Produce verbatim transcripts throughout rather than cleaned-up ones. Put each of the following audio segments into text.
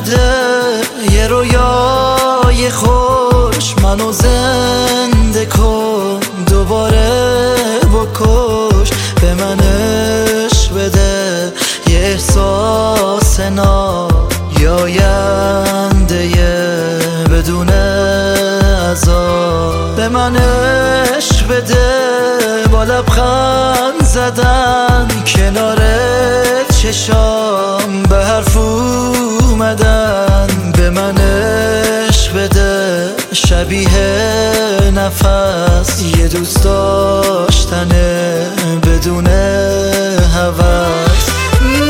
بده یه رویای خوش، منو زنده کن دوباره بکش، به من عشق بده یه احساس نایاینده بدون عذاب، به من عشق بده با لبخند زدن کنار چشام به حرف اومدن، به من عشق بده شبیه نفس یه دوست داشتنه بدون هوس.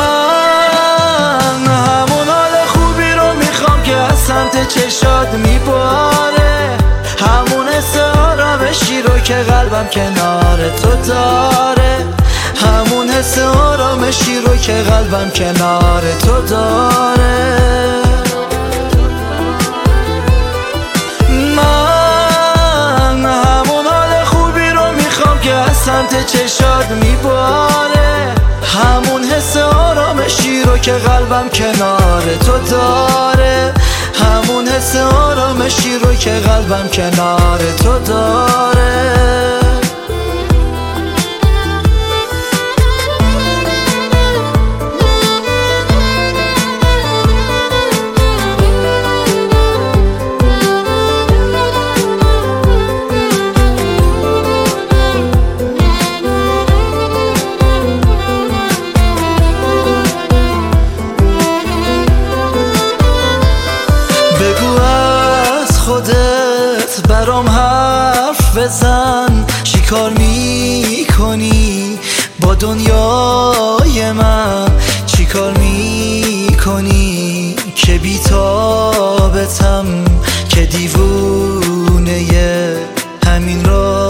من همون حال خوبی رو میخوام که از سمت چشات میباره، همون حس آرامشی رو که قلبم کنار تو داره، همون حس آرامشی رو که قلبم کنار تو داره. من همون حال خوبی رو میخوام که از سمت چشات میباره، همون حس آرامشی رو که قلبم کنار تو داره، همون حس آرامشی رو که قلبم کنار تو داره. بگو از خودت برام حرف بزن، چی کار میکنی با دنیای من، چی کار میکنی که بی‌تابتم، که دیوونه همین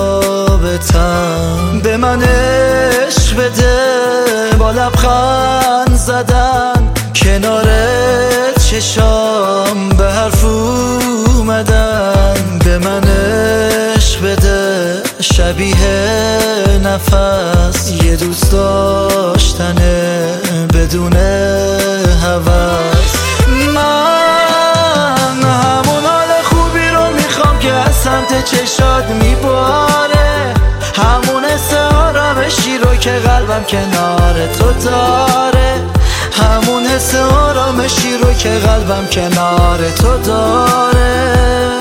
رابطم، به من عشق بده با لبخند زدن کنار چشام به حرف اومدن، به من عشق بده شبیه نفس یه دوست داشتنه بدون هوس. من همون حال خوبی رو میخوام که از سمت چشات میباره، همون حس آرامشی رو که قلبم کنار تو داره، همون حس آرامشی رو که قلبم کنار تو داره.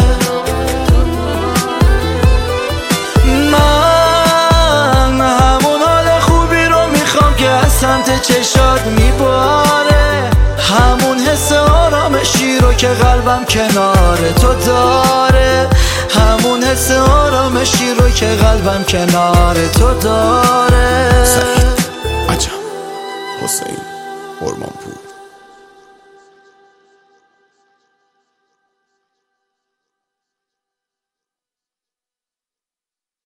من همون حال خوبی رو میخوام که از سمت چشات میباره، همون حس آرامشی رو که قلبم کنار تو داره، همون حس آرامشی رو که قلبم کنار تو داره. سعید عجب حسین ارمانپور.